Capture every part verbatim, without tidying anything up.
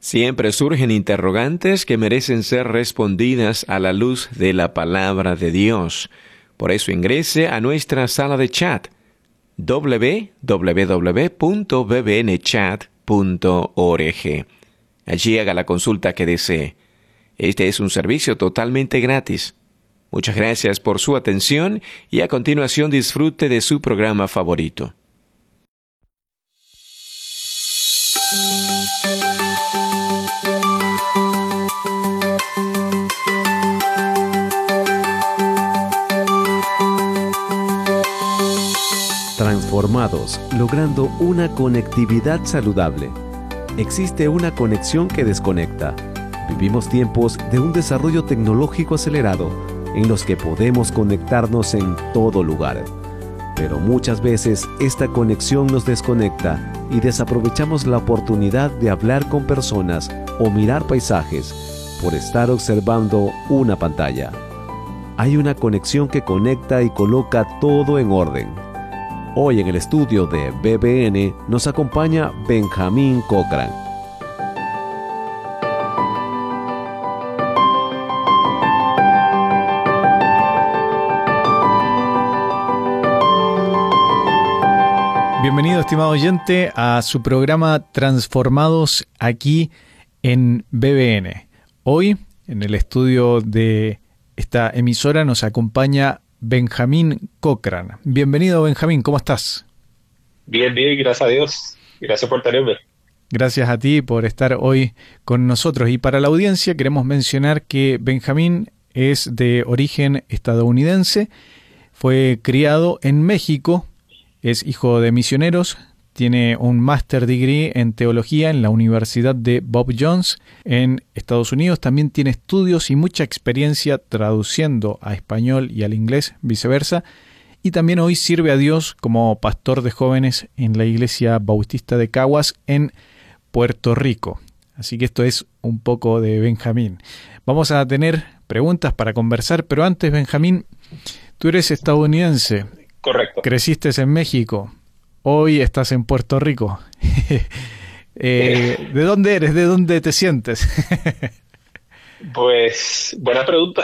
Siempre surgen interrogantes que merecen ser respondidas a la luz de la palabra de Dios. Por eso ingrese a nuestra sala de chat doble u doble u doble u punto b b n chat punto org. Allí haga la consulta que desee. Este es un servicio totalmente gratis. Muchas gracias por su atención y a continuación disfrute de su programa favorito. Transformados, logrando una conectividad saludable. Existe una conexión que desconecta. Vivimos tiempos de un desarrollo tecnológico acelerado en los que podemos conectarnos en todo lugar. Pero muchas veces esta conexión nos desconecta y desaprovechamos la oportunidad de hablar con personas o mirar paisajes por estar observando una pantalla. Hay una conexión que conecta y coloca todo en orden. Hoy en el estudio de B B N nos acompaña Benjamín Cochran. Bienvenido, estimado oyente, a su programa Transformados aquí en B B N. Hoy, en el estudio de esta emisora, nos acompaña Benjamín Cochran. Bienvenido, Benjamín, ¿cómo estás? Bien, bien, gracias a Dios. Gracias por tenerme. Gracias a ti por estar hoy con nosotros. Y para la audiencia queremos mencionar que Benjamín es de origen estadounidense, fue criado en México, es hijo de misioneros, tiene un Master Degree en Teología en la Universidad de Bob Jones en Estados Unidos. También tiene estudios y mucha experiencia traduciendo a español y al inglés, viceversa. Y también hoy sirve a Dios como pastor de jóvenes en la Iglesia Bautista de Caguas en Puerto Rico. Así que esto es un poco de Benjamín. Vamos a tener preguntas para conversar, pero antes, Benjamín, tú eres estadounidense. Correcto. Creciste en México. Hoy estás en Puerto Rico. eh, ¿De dónde eres? ¿De dónde te sientes? Pues, buena pregunta.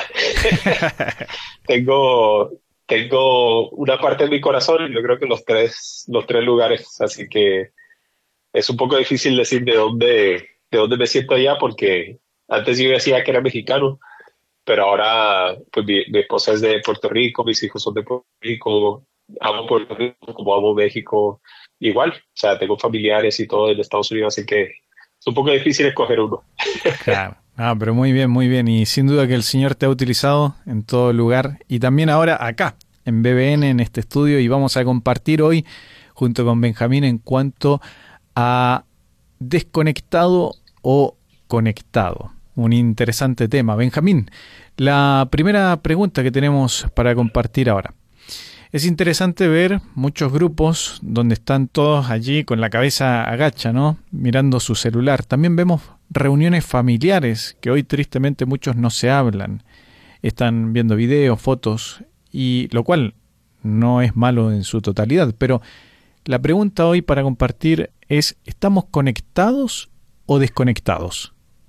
tengo, tengo una parte de mi corazón y yo creo que los tres, los tres lugares, así que es un poco difícil decir de dónde, de dónde me siento allá, porque antes yo decía que era mexicano, pero ahora pues mi, mi esposa es de Puerto Rico, mis hijos son de Puerto Rico. Amo Puerto Rico como amo México, igual, o sea, tengo familiares y todo en Estados Unidos, así que es un poco difícil escoger uno. Claro, ah, pero muy bien, muy bien, y sin duda que el Señor te ha utilizado en todo lugar, y también ahora acá, en B B N, en este estudio, y vamos a compartir hoy, junto con Benjamín, en cuanto a desconectado o conectado. Un interesante tema. Benjamín, la primera pregunta que tenemos para compartir ahora. Es interesante ver muchos grupos donde están todos allí con la cabeza agacha, ¿no? Mirando su celular. También vemos reuniones familiares que hoy tristemente muchos no se hablan. Están viendo videos, fotos, y lo cual no es malo en su totalidad. Pero la pregunta hoy para compartir es, ¿estamos conectados o desconectados?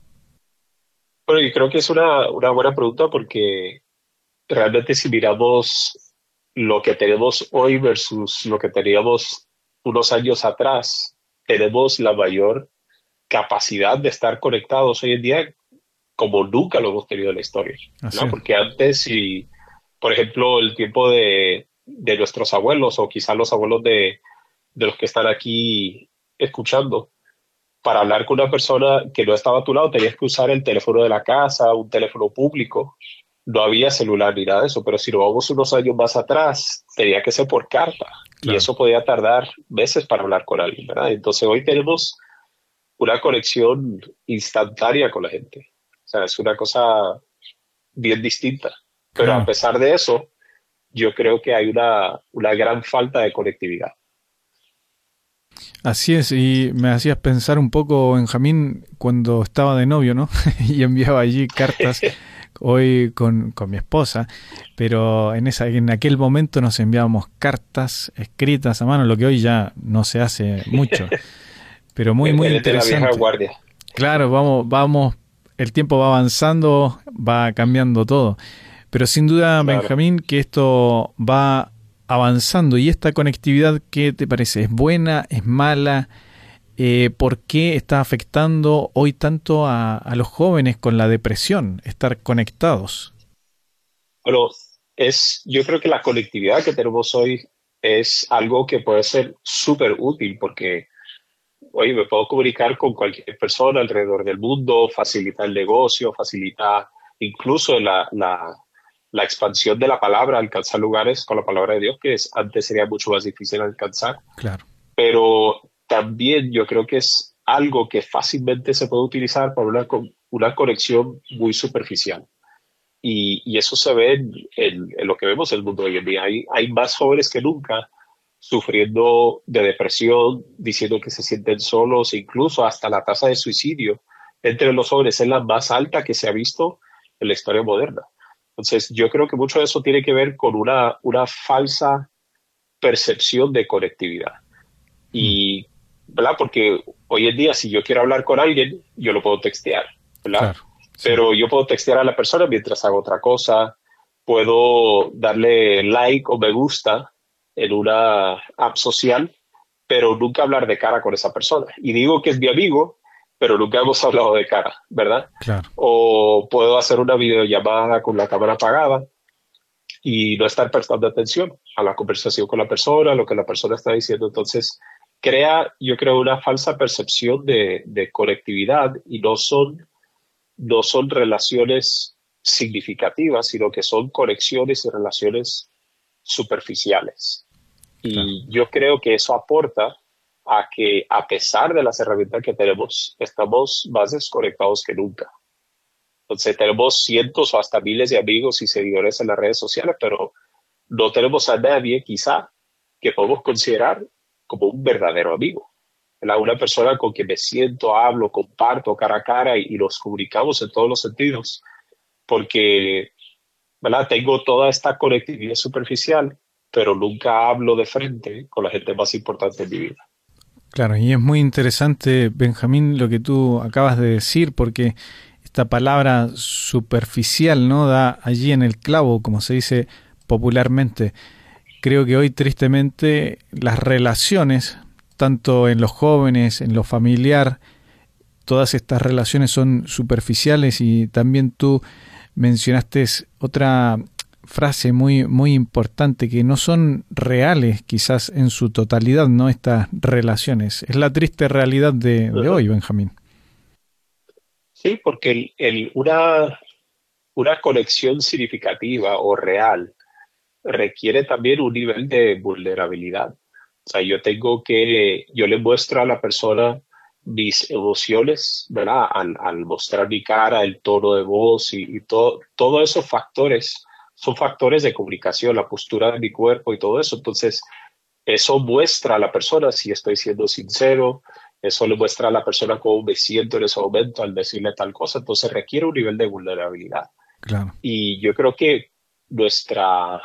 Bueno, yo creo que es una, una buena pregunta, porque realmente si miramos lo que tenemos hoy versus lo que teníamos unos años atrás, tenemos la mayor capacidad de estar conectados hoy en día como nunca lo hemos tenido en la historia, ¿no? Porque antes, si, por ejemplo, el tiempo de, de nuestros abuelos, o quizás los abuelos de, de los que están aquí escuchando, para hablar con una persona que no estaba a tu lado tenías que usar el teléfono de la casa, un teléfono público. No había celular ni nada de eso, pero si nos vamos unos años más atrás, tenía que ser por carta. Claro. Y eso podía tardar meses para hablar con alguien, ¿verdad? Entonces hoy tenemos una conexión instantánea con la gente. O sea, es una cosa bien distinta. Pero claro, a pesar de eso, yo creo que hay una, una gran falta de conectividad. Así es, y me hacías pensar un poco, Benjamín, cuando estaba de novio, ¿no? Y enviaba allí cartas... Hoy con, con mi esposa, pero en esa en aquel momento nos enviábamos cartas escritas a mano, lo que hoy ya no se hace mucho, pero muy muy interesante. La vieja guardia. Claro, vamos, vamos, el tiempo va avanzando, va cambiando todo. Pero sin duda, Claro. Benjamín, que esto va avanzando. ¿Y esta conectividad qué te parece? ¿Es buena? ¿Es mala? Eh, ¿Por qué está afectando hoy tanto a, a los jóvenes con la depresión, estar conectados? Bueno, es, yo creo que la conectividad que tenemos hoy es algo que puede ser súper útil porque, oye, me puedo comunicar con cualquier persona alrededor del mundo, facilita el negocio, facilita incluso la, la, la expansión de la palabra, alcanzar lugares con la palabra de Dios, que es, antes sería mucho más difícil alcanzar. Claro. Pero también yo creo que es algo que fácilmente se puede utilizar para una, con- una conexión muy superficial. Y, y eso se ve en, en- en lo que vemos en el mundo hoy en día. Hay, hay más jóvenes que nunca sufriendo de depresión, diciendo que se sienten solos, incluso hasta la tasa de suicidio entre los jóvenes es la más alta que se ha visto en la historia moderna. Entonces, yo creo que mucho de eso tiene que ver con una, una falsa percepción de conectividad. Y, ¿verdad? Porque hoy en día, si yo quiero hablar con alguien, yo lo puedo textear, ¿verdad? Claro. Sí. Pero yo puedo textear a la persona mientras hago otra cosa, puedo darle like o me gusta en una app social, pero nunca hablar de cara con esa persona. Y digo que es mi amigo, pero nunca hemos hablado de cara, ¿verdad? Claro. O puedo hacer una videollamada con la cámara apagada y no estar prestando atención a la conversación con la persona, a lo que la persona está diciendo. Entonces, crea, yo creo, una falsa percepción de, de conectividad y no son, no son relaciones significativas, sino que son conexiones y relaciones superficiales. Y Claro. yo creo que eso aporta a que, a pesar de las herramientas que tenemos, estamos más desconectados que nunca. Entonces tenemos cientos o hasta miles de amigos y seguidores en las redes sociales, pero no tenemos a nadie quizá que podemos considerar como un verdadero amigo. ¿Verdad? Una persona con quien me siento, hablo, comparto cara a cara y, y nos comunicamos en todos los sentidos, porque, ¿verdad? Tengo toda esta conectividad superficial, pero nunca hablo de frente con la gente más importante en mi vida. Claro, y es muy interesante, Benjamín, lo que tú acabas de decir, porque esta palabra superficial, ¿no?, da allí en el clavo, como se dice popularmente. Creo que hoy, tristemente, las relaciones, tanto en los jóvenes, en lo familiar, todas estas relaciones son superficiales, y también tú mencionaste otra frase muy, muy importante, que no son reales quizás en su totalidad, ¿no?, estas relaciones. Es la triste realidad de, de hoy, Benjamín. Sí, porque el, el, una, una conexión significativa o real requiere también un nivel de vulnerabilidad. O sea, yo tengo que, yo le muestro a la persona mis emociones, ¿verdad? Al, al mostrar mi cara, el tono de voz y, y todo, todos esos factores son factores de comunicación, la postura de mi cuerpo y todo eso. Entonces, eso muestra a la persona si estoy siendo sincero, eso le muestra a la persona cómo me siento en ese momento al decirle tal cosa. Entonces, requiere un nivel de vulnerabilidad. Claro. Y yo creo que nuestra,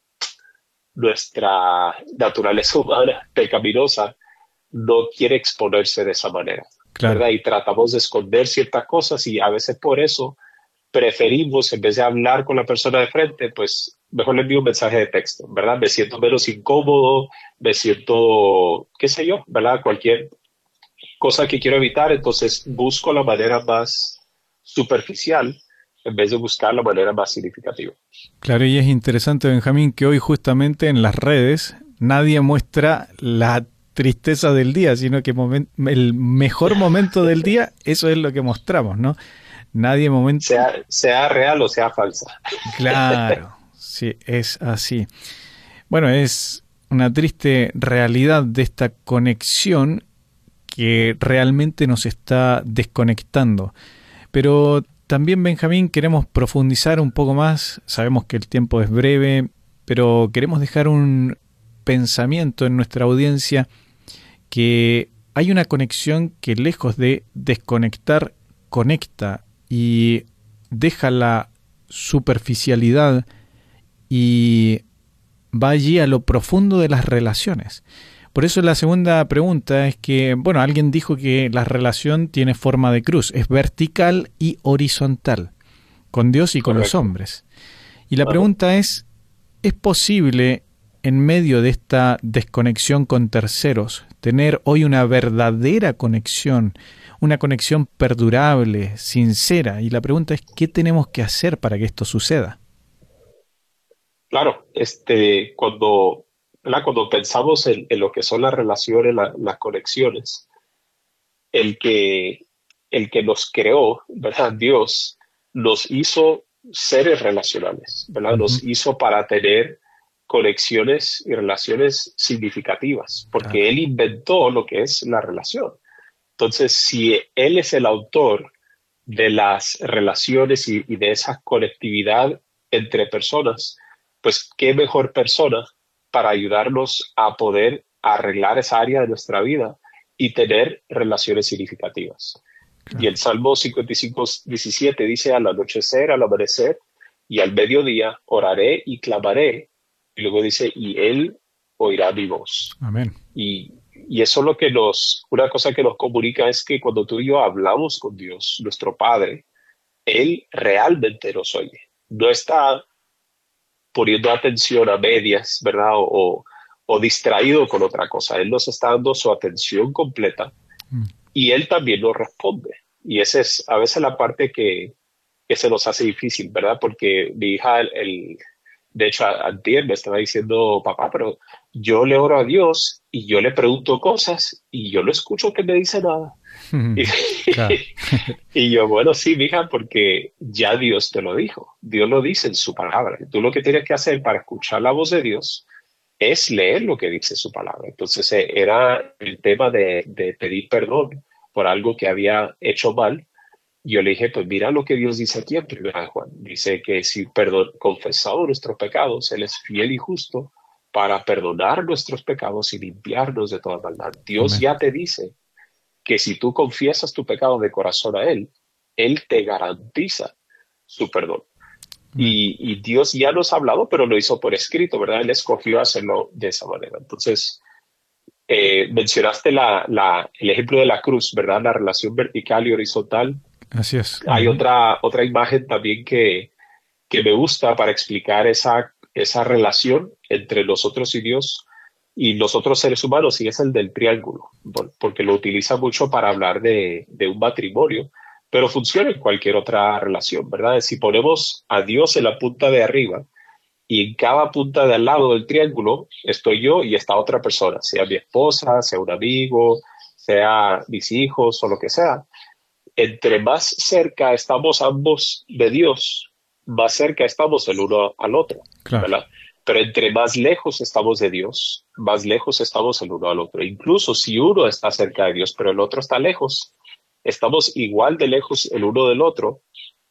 nuestra naturaleza humana pecaminosa no quiere exponerse de esa manera, Claro. ¿verdad? Y tratamos de esconder ciertas cosas y a veces por eso preferimos, en vez de hablar con la persona de frente, pues mejor le envío un mensaje de texto, ¿verdad? Me siento menos incómodo, me siento, qué sé yo, ¿verdad? Cualquier cosa que quiero evitar, entonces busco la manera más superficial en vez de buscar la manera más significativa. Claro, y es interesante, Benjamín, que hoy justamente en las redes nadie muestra la tristeza del día, sino que momen- el mejor momento del día, eso es lo que mostramos, ¿no? Nadie momento... Sea, sea real o sea falsa. Claro, sí, es así. Bueno, es una triste realidad de esta conexión que realmente nos está desconectando. Pero también, Benjamín, queremos profundizar un poco más. Sabemos que el tiempo es breve, pero queremos dejar un pensamiento en nuestra audiencia, que hay una conexión que, lejos de desconectar, conecta y deja la superficialidad y va allí a lo profundo de las relaciones. Por eso la segunda pregunta es que, bueno, alguien dijo que la relación tiene forma de cruz, es vertical y horizontal, con Dios y con Correcto. los hombres. Y la Ajá. pregunta es, ¿es posible en medio de esta desconexión con terceros tener hoy una verdadera conexión, una conexión perdurable, sincera? Y la pregunta es, ¿qué tenemos que hacer para que esto suceda? Claro, este, cuando, ¿verdad? Cuando pensamos en, en lo que son las relaciones, la- las conexiones, el que, el que nos creó, ¿verdad? Dios nos hizo seres relacionales, ¿verdad? Ujú. Nos hizo para tener conexiones y relaciones significativas, Claro. porque Él inventó lo que es la relación. Entonces, si Él es el autor de las relaciones y, y de esa conectividad entre personas, pues qué mejor persona para ayudarnos a poder arreglar esa área de nuestra vida y tener relaciones significativas. Y Claro. el Salmo cincuenta y cinco, diecisiete dice: al anochecer, al amanecer y al mediodía oraré y clamaré. Y luego dice: y Él oirá mi voz. Amén. Y, y eso es lo que nos, una cosa que nos comunica es que cuando tú y yo hablamos con Dios, nuestro Padre, Él realmente nos oye. No está poniendo atención a medias, ¿verdad? O, o, o distraído con otra cosa. Él nos está dando su atención completa Mm. y Él también nos responde. Y esa es a veces la parte que, que se nos hace difícil, ¿verdad? Porque mi hija, el, el- de hecho, a- antier me estaba diciendo: papá, pero yo le oro a Dios y yo le pregunto cosas y yo no escucho que me dice nada. Y, Claro. y yo, bueno, sí, mija, porque ya Dios te lo dijo. Dios lo dice en su palabra. Tú lo que tienes que hacer para escuchar la voz de Dios es leer lo que dice su palabra. Entonces, eh, era el tema de, de pedir perdón por algo que había hecho mal. Yo le dije: pues mira lo que Dios dice aquí en primera de Juan. Dice que si perdón, confesamos nuestros pecados, Él es fiel y justo para perdonar nuestros pecados y limpiarnos de toda maldad. Dios Amén. ya te dice que si tú confiesas tu pecado de corazón a Él, Él te garantiza su perdón. Amén. Y, y Dios ya nos ha hablado, pero lo hizo por escrito, ¿verdad? Él escogió hacerlo de esa manera. Entonces, eh, mencionaste la, la, el ejemplo de la cruz, ¿verdad? La relación vertical y horizontal. Así es. Hay Ujú. otra, otra imagen también que, que me gusta para explicar esa, esa relación entre nosotros y Dios y los otros seres humanos, y es el del triángulo, por- porque lo utiliza mucho para hablar de, de un matrimonio, pero funciona en cualquier otra relación, ¿verdad? Si ponemos a Dios en la punta de arriba y en cada punta de al lado del triángulo estoy yo y esta otra persona, sea mi esposa, sea un amigo, sea mis hijos o lo que sea, entre más cerca estamos ambos de Dios, más cerca estamos el uno al otro, Claro. ¿verdad? Pero entre más lejos estamos de Dios, más lejos estamos el uno al otro. Incluso si uno está cerca de Dios, pero el otro está lejos, estamos igual de lejos el uno del otro,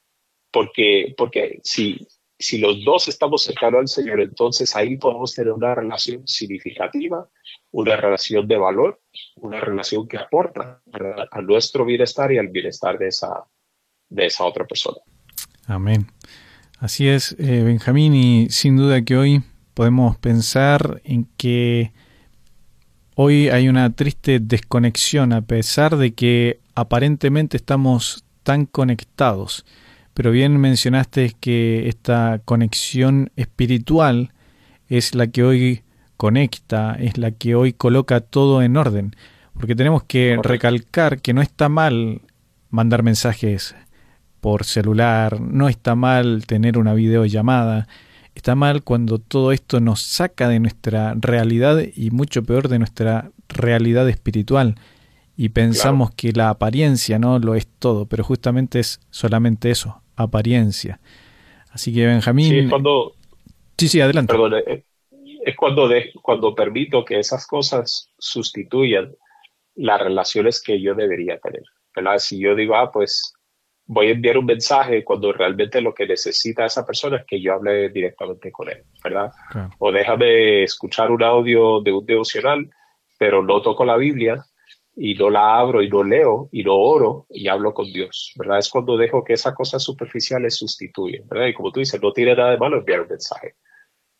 porque, porque si, si los dos estamos cercanos al Señor, entonces ahí podemos tener una relación significativa, una relación de valor, una relación que aporta, ¿verdad?, a nuestro bienestar y al bienestar de esa, de esa otra persona. Amén. Así es, eh, Benjamín, y sin duda que hoy podemos pensar en que hoy hay una triste desconexión, a pesar de que aparentemente estamos tan conectados. Pero bien mencionaste que esta conexión espiritual es la que hoy conecta, es la que hoy coloca todo en orden. Porque tenemos que Correcto. recalcar que no está mal mandar mensajes por celular, no está mal tener una videollamada, está mal cuando todo esto nos saca de nuestra realidad y mucho peor de nuestra realidad espiritual y pensamos Claro. que la apariencia no lo es todo, pero justamente es solamente eso, apariencia. Así que Sí, es Benjamín, cuando, sí, sí, adelante. perdón, eh, es cuando, de, cuando permito que esas cosas sustituyan las relaciones que yo debería tener, ¿verdad? Si yo digo: ah, pues voy a enviar un mensaje, cuando realmente lo que necesita esa persona es que yo hable directamente con él, ¿verdad? Claro. O déjame escuchar un audio de un devocional, pero no toco la Biblia y no la abro y no leo y no oro y hablo con Dios, ¿verdad? Es cuando dejo que esas cosas superficiales sustituyen, ¿verdad? Y como tú dices, no tiene nada de malo enviar un mensaje,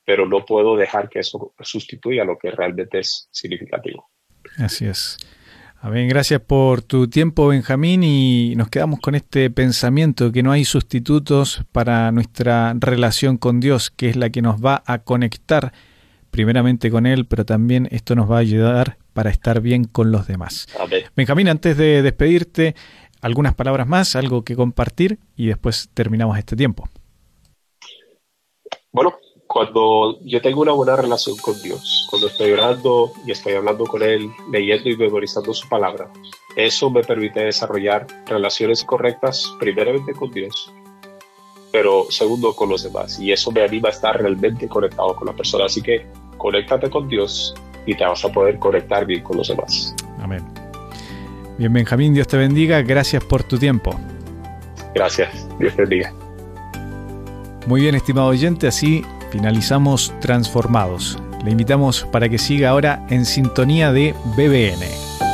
pero no puedo dejar que eso sustituya lo que realmente es significativo. Así es. Amén. Gracias por tu tiempo, Benjamín, y nos quedamos con este pensamiento que no hay sustitutos para nuestra relación con Dios, que es la que nos va a conectar primeramente con Él, pero también esto nos va a ayudar para estar bien con los demás. Amén. Benjamín, antes de despedirte, algunas palabras más, algo que compartir y después terminamos este tiempo. Bueno, cuando yo tengo una buena relación con Dios, cuando estoy orando y estoy hablando con Él, leyendo y memorizando su palabra, eso me permite desarrollar relaciones correctas, primeramente con Dios, pero segundo con los demás. Y eso me anima a estar realmente conectado con la persona. Así que conéctate con Dios y te vas a poder conectar bien con los demás. Amén. Bien, Benjamín, Dios te bendiga. Gracias por tu tiempo. Gracias. Dios te bendiga. Muy bien, estimado oyente, así finalizamos Transformados. Le invitamos para que siga ahora en sintonía de B B N.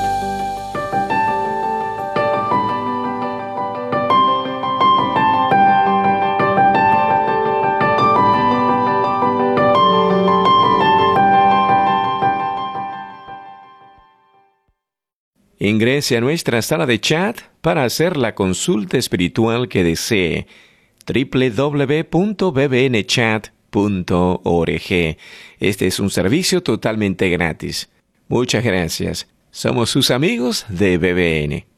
Ingrese a nuestra sala de chat para hacer la consulta espiritual que desee. doble u doble u doble u punto b b n chat punto org. Este es un servicio totalmente gratis. Muchas gracias. Somos sus amigos de B B N.